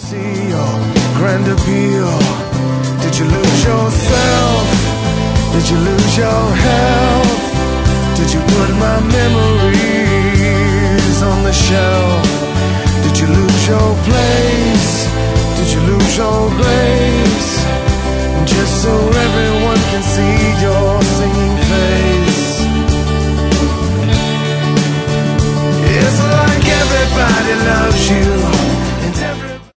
see your grand appeal? Did you lose yourself? Did you lose your health?